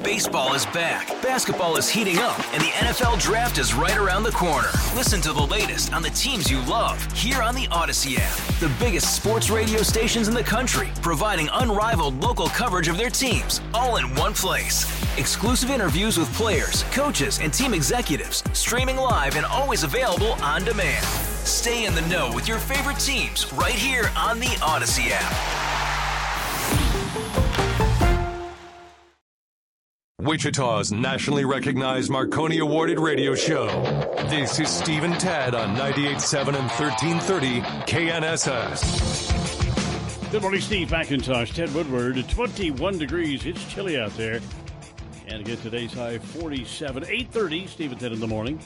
Baseball is back, basketball is heating up, and the NFL Draft is right around the corner. Listen to the latest on the teams you love here on the Odyssey app. The biggest sports radio stations in the country, providing unrivaled local coverage of their teams, all in one place. Exclusive interviews with players, coaches, and team executives, streaming live and always available on demand. Stay in the know with your favorite teams right here on the Odyssey app. Wichita's nationally recognized Marconi awarded radio show. This is Steve and Tad on 98.7 and 1330 KNSS. Good morning, Steve McIntosh, Ted Woodward. 21 degrees. It's chilly out there. And again, today's high 47. 8:30, Steve and Ted in the morning.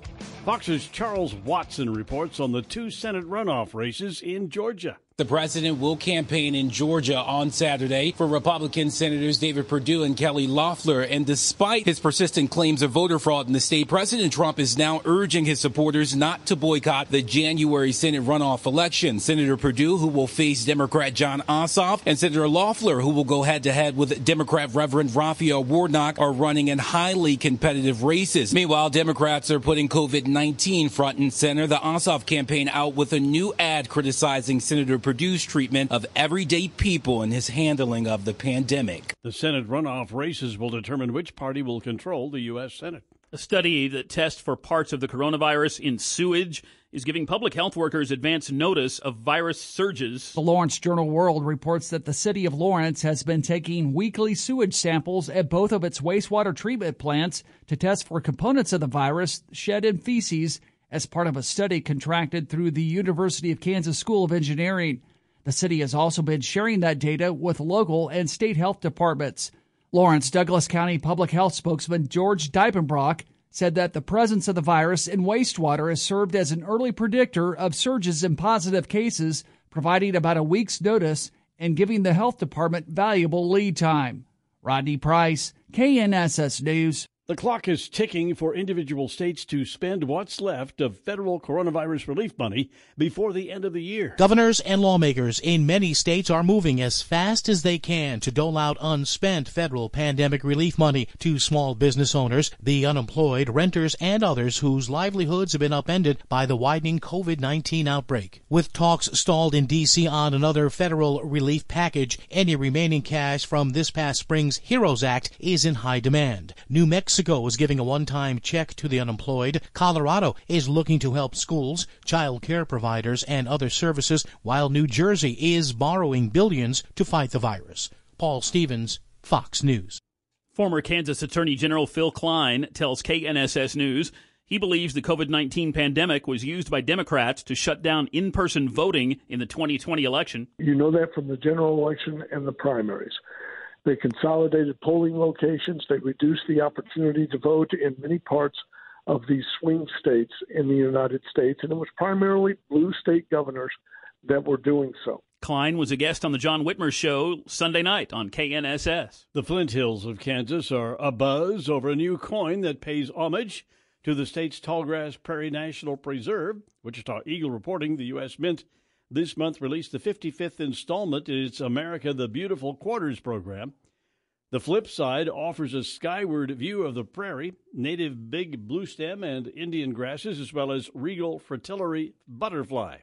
Fox's Charles Watson reports on the 2 Senate runoff races in Georgia. The president will campaign in Georgia on Saturday for Republican Senators David Perdue and Kelly Loeffler. And despite his persistent claims of voter fraud in the state, President Trump is now urging his supporters not to boycott the January Senate runoff election. Senator Perdue, who will face Democrat Jon Ossoff, and Senator Loeffler, who will go head-to-head with Democrat Reverend Raphael Warnock, are running in highly competitive races. Meanwhile, Democrats are putting COVID-19 front and center. The Ossoff campaign out with a new ad criticizing Senator Perdue's treatment of everyday people and his handling of the pandemic. The Senate runoff races will determine which party will control the U.S. Senate. A study that tests for parts of the coronavirus in sewage is giving public health workers advance notice of virus surges. The Lawrence Journal-World reports that the city of Lawrence has been taking weekly sewage samples at both of its wastewater treatment plants to test for components of the virus shed in feces as part of a study contracted through the University of Kansas School of Engineering. The city has also been sharing that data with local and state health departments. Lawrence Douglas County Public Health spokesman George Diepenbrock said that the presence of the virus in wastewater has served as an early predictor of surges in positive cases, providing about a week's notice and giving the health department valuable lead time. Rodney Price, KNSS News. The clock is ticking for individual states to spend what's left of federal coronavirus relief money before the end of the year. Governors and lawmakers in many states are moving as fast as they can to dole out unspent federal pandemic relief money to small business owners, the unemployed, renters, and others whose livelihoods have been upended by the widening COVID-19 outbreak. With talks stalled in D.C. on another federal relief package, any remaining cash from this past spring's HEROES Act is in high demand. New Mexico is giving a one-time check to the unemployed. Colorado is looking to help schools, child care providers, and other services, while New Jersey is borrowing billions to fight the virus. Paul Stevens, Fox News. Former Kansas Attorney General Phil Klein tells KNSS News he believes the COVID-19 pandemic was used by Democrats to shut down in-person voting in the 2020 election. You know that from the general election and the primaries. They consolidated polling locations. They reduced the opportunity to vote in many parts of these swing states in the United States, and it was primarily blue state governors that were doing so. Klein was a guest on the John Whitmer Show Sunday night on KNSS. The Flint Hills of Kansas are abuzz over a new coin that pays homage to the state's Tallgrass Prairie National Preserve. Wichita Eagle reporting the U.S. Mint this month released the 55th installment in its America the Beautiful Quarters program. The flip side offers a skyward view of the prairie, native big bluestem and Indian grasses, as well as regal fritillary butterfly.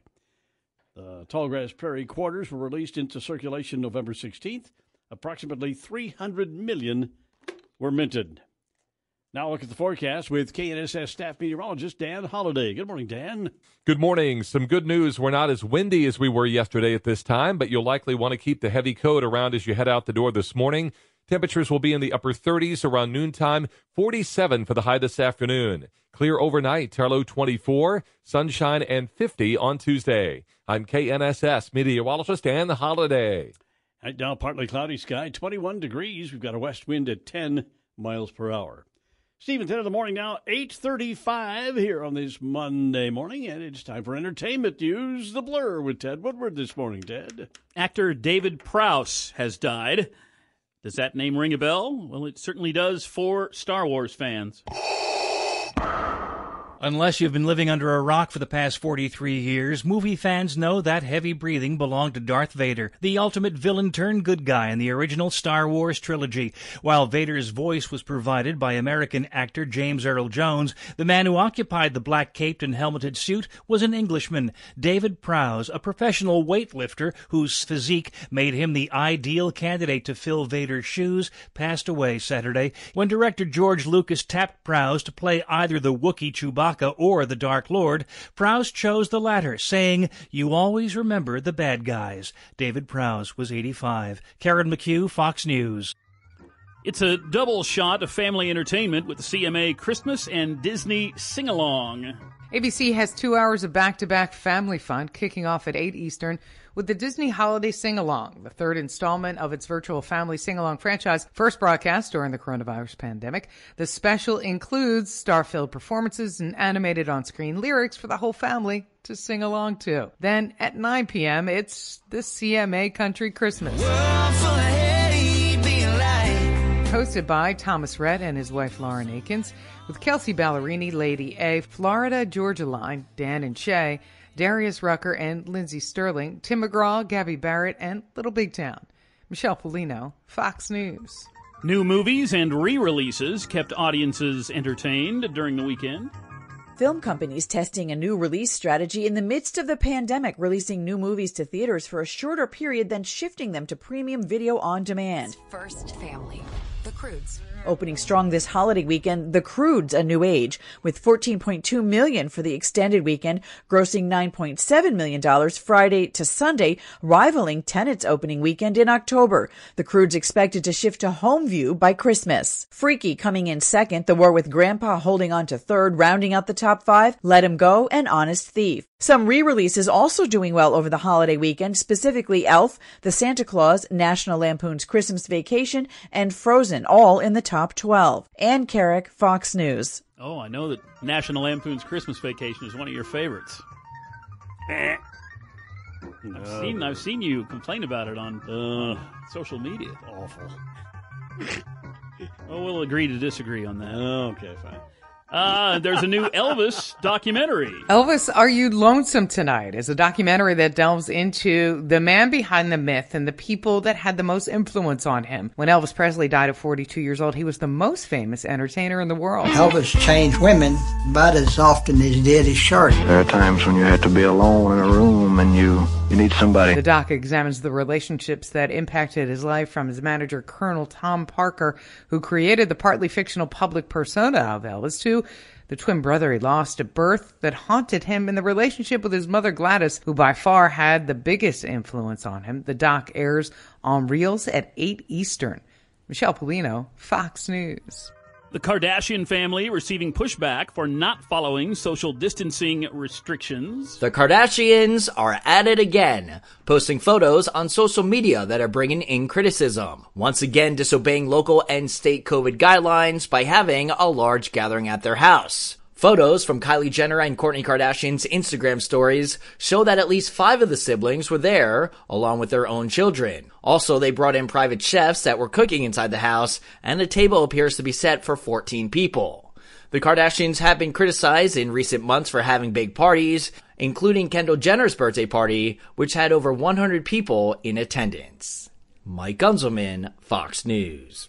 The Tallgrass Prairie Quarters were released into circulation November 16th. Approximately 300 million were minted. Now look at the forecast with KNSS staff meteorologist Dan Holliday. Good morning, Dan. Good morning. Some good news. We're not as windy as we were yesterday at this time, but you'll likely want to keep the heavy coat around as you head out the door this morning. Temperatures will be in the upper 30s around noontime, 47 for the high this afternoon. Clear overnight, low 24, sunshine and 50 on Tuesday. I'm KNSS meteorologist Dan Holliday. Right now, partly cloudy sky, 21 degrees. We've got a west wind at 10 miles per hour. Stephen, 10 in the morning now, 8:35 here on this Monday morning, and it's time for entertainment news. The Blur with Ted Woodward this morning, Ted. Actor David Prowse has died. Does that name ring a bell? Well, it certainly does for Star Wars fans. Unless you've been living under a rock for the past 43 years, movie fans know that heavy breathing belonged to Darth Vader, the ultimate villain turned good guy in the original Star Wars trilogy. While Vader's voice was provided by American actor James Earl Jones, the man who occupied the black-caped and helmeted suit was an Englishman, David Prowse, a professional weightlifter whose physique made him the ideal candidate to fill Vader's shoes, passed away Saturday. When director George Lucas tapped Prowse to play either the Wookiee Chewbacca or the Dark Lord, Prowse chose the latter, saying, "You always remember the bad guys." David Prowse was 85. Karen McHugh, Fox News. It's a double shot of family entertainment with the CMA Christmas and Disney Sing-Along. ABC has 2 hours of back-to-back family fun kicking off at 8 Eastern with the Disney Holiday Sing-Along, the third installment of its virtual family sing-along franchise, first broadcast during the coronavirus pandemic. The special includes star-filled performances and animated on-screen lyrics for the whole family to sing along to. Then at 9 p.m., it's the CMA Country Christmas. Hosted by Thomas Rhett and his wife Lauren Akins, with Kelsey Ballerini, Lady A, Florida Georgia Line, Dan and Shay, Darius Rucker and Lindsey Sterling, Tim McGraw, Gabby Barrett, and Little Big Town. Michelle Polino, Fox News. New movies and re-releases kept audiences entertained during the weekend. Film companies testing a new release strategy in the midst of the pandemic, releasing new movies to theaters for a shorter period, then shifting them to premium video on demand. First Family, The Croods. Opening strong this holiday weekend, The Croods: A New Age, with $14.2 million for the extended weekend, grossing $9.7 million Friday to Sunday, rivaling Tenet's opening weekend in October. The Croods expected to shift to home view by Christmas. Freaky coming in second, The War with Grandpa holding on to third, rounding out the top five, Let 'Em Go and Honest Thief. Some re-releases also doing well over the holiday weekend, specifically Elf, The Santa Claus, National Lampoon's Christmas Vacation, and Frozen, all in the top 12. Ann Carrick, Fox News. Oh, I know that National Lampoon's Christmas Vacation is one of your favorites. I've seen you complain about it on social media. Awful. Well, we'll agree to disagree on that. Okay, fine. There's a new Elvis documentary. Elvis, Are You Lonesome Tonight is a documentary that delves into the man behind the myth and the people that had the most influence on him. When Elvis Presley died at 42 years old, he was the most famous entertainer in the world. Elvis changed women about as often as he did his shirt. There are times when you have to be alone in a room and you need somebody. The doc examines the relationships that impacted his life, from his manager, Colonel Tom Parker, who created the partly fictional public persona of Elvis, to the twin brother he lost at birth that haunted him, in the relationship with his mother Gladys, who by far had the biggest influence on him. The doc airs on Reels at 8 Eastern. Michelle Polino, Fox News. The Kardashian family receiving pushback for not following social distancing restrictions. The Kardashians are at it again, posting photos on social media that are bringing in criticism. Once again disobeying local and state COVID guidelines by having a large gathering at their house. Photos from Kylie Jenner and Kourtney Kardashian's Instagram stories show that at least 5 of the siblings were there, along with their own children. Also, they brought in private chefs that were cooking inside the house, and the table appears to be set for 14 people. The Kardashians have been criticized in recent months for having big parties, including Kendall Jenner's birthday party, which had over 100 people in attendance. Mike Gunzelman, Fox News.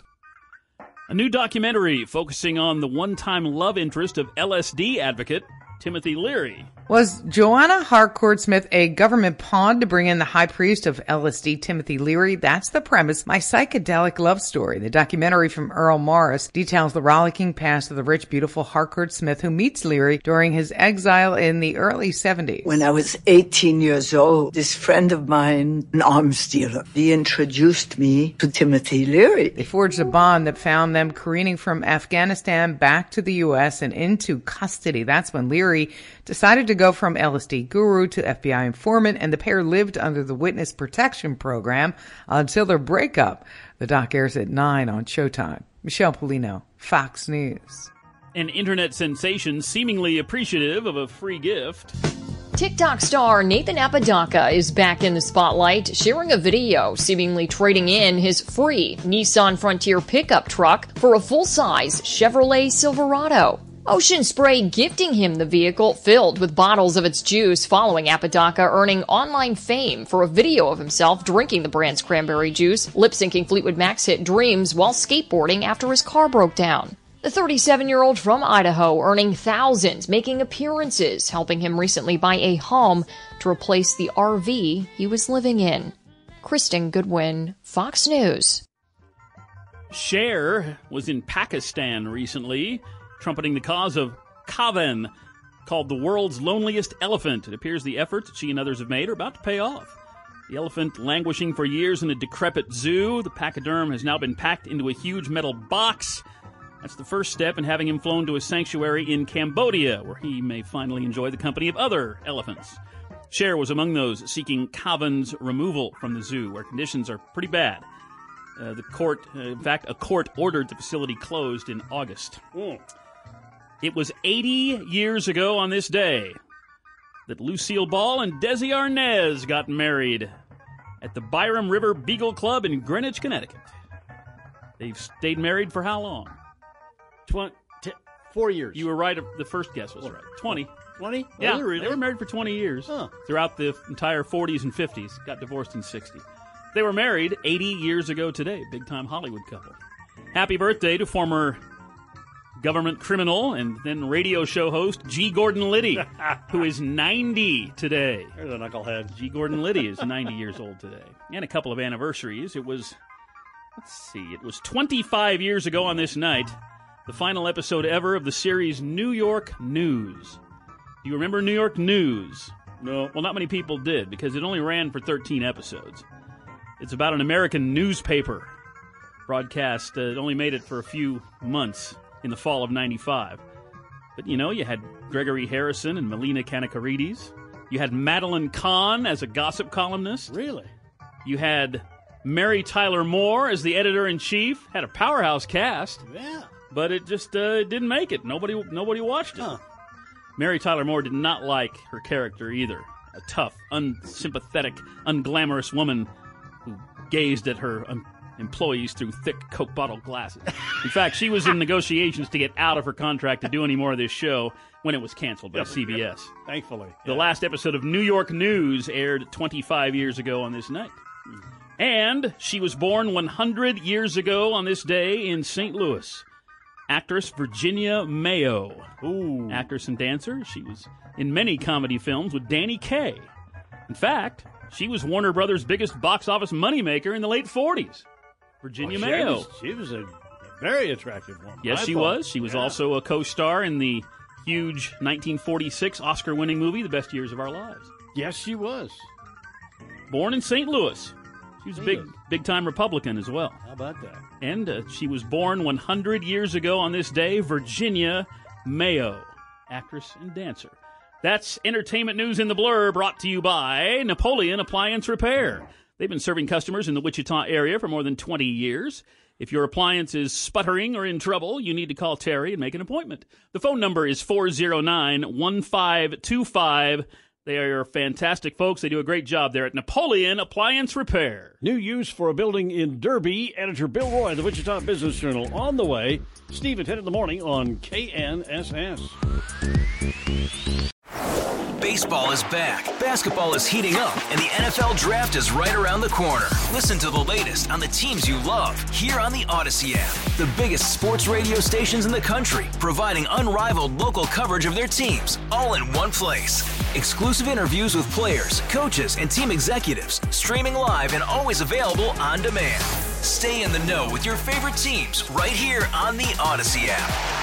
A new documentary focusing on the one-time love interest of LSD advocate Timothy Leary. Was Joanna Harcourt Smith a government pawn to bring in the high priest of LSD, Timothy Leary? That's the premise. My Psychedelic Love Story. The documentary from Earl Morris details the rollicking past of the rich, beautiful Harcourt Smith, who meets Leary during his exile in the early 70s. When I was 18 years old, this friend of mine, an arms dealer, he introduced me to Timothy Leary. They forged a bond that found them careening from Afghanistan back to the U.S. and into custody. That's when Leary decided to go from LSD guru to FBI informant, and the pair lived under the Witness Protection Program until their breakup. The doc airs at 9 on Showtime. Michelle Polino, Fox News. An internet sensation seemingly appreciative of a free gift. TikTok star Nathan Apodaca is back in the spotlight, sharing a video seemingly trading in his free Nissan Frontier pickup truck for a full-size Chevrolet Silverado. Ocean Spray gifting him the vehicle filled with bottles of its juice following Apodaca earning online fame for a video of himself drinking the brand's cranberry juice, lip-syncing Fleetwood Mac's hit Dreams while skateboarding after his car broke down. The 37-year-old from Idaho earning thousands, making appearances, helping him recently buy a home to replace the RV he was living in. Kristen Goodwin, Fox News. Cher was in Pakistan recently, trumpeting the cause of Kavan, called the world's loneliest elephant. It appears the efforts that she and others have made are about to pay off. The elephant languishing for years in a decrepit zoo, the pachyderm has now been packed into a huge metal box. That's the first step in having him flown to a sanctuary in Cambodia, where he may finally enjoy the company of other elephants. Cher was among those seeking Kavan's removal from the zoo, where conditions are pretty bad. A court ordered the facility closed in August. It was 80 years ago on this day that Lucille Ball and Desi Arnaz got married at the Byram River Beagle Club in Greenwich, Connecticut. They've stayed married for how long? 4 years. You were right. The first guess was right. 20. 20? Yeah, really? They were married for 20 years throughout the entire 40s and 50s. Got divorced in 60. They were married 80 years ago today. Big-time Hollywood couple. Happy birthday to former government criminal and then radio show host G. Gordon Liddy, who is 90 today. There's a knucklehead. G. Gordon Liddy is 90 years old today. And a couple of anniversaries. It was 25 years ago on this night, the final episode ever of the series New York News. Do you remember New York News? No. Well, not many people did, because it only ran for 13 episodes. It's about an American newspaper broadcast. It only made it for a few months in the fall of 95. But, you had Gregory Harrison and Melina Kanakaridis. You had Madeline Kahn as a gossip columnist. Really? You had Mary Tyler Moore as the editor-in-chief. Had a powerhouse cast. Yeah. But it just didn't make it. Nobody watched it. Mary Tyler Moore did not like her character either. A tough, unsympathetic, unglamorous woman who gazed at her employees through thick Coke bottle glasses. In fact, she was in negotiations to get out of her contract to do any more of this show when it was canceled by CBS. Thankfully. The last episode of New York News aired 25 years ago on this night. And she was born 100 years ago on this day in St. Louis. Actress Virginia Mayo. Ooh. Actress and dancer. She was in many comedy films with Danny Kaye. In fact, she was Warner Brothers' biggest box office moneymaker in the late 40s. Virginia Mayo. She was a very attractive woman. Yes, she was. She was also a co-star in the huge 1946 Oscar-winning movie, The Best Years of Our Lives. Yes, she was. Born in St. Louis. She was a big-time Republican as well. How about that? And she was born 100 years ago on this day, Virginia Mayo, actress and dancer. That's entertainment news in the blur, brought to you by Napoleon Appliance Repair. They've been serving customers in the Wichita area for more than 20 years. If your appliance is sputtering or in trouble, you need to call Terry and make an appointment. The phone number is 409-1525. They are fantastic folks. They do a great job there at Napoleon Appliance Repair. New use for a building in Derby. Editor Bill Roy, the Wichita Business Journal, on the way. Steve at 10 in the morning on KNSS. Baseball is back, basketball is heating up, and the NFL Draft is right around the corner. Listen to the latest on the teams you love here on the Odyssey app. The biggest sports radio stations in the country, providing unrivaled local coverage of their teams, all in one place. Exclusive interviews with players, coaches, and team executives, streaming live and always available on demand. Stay in the know with your favorite teams right here on the Odyssey app.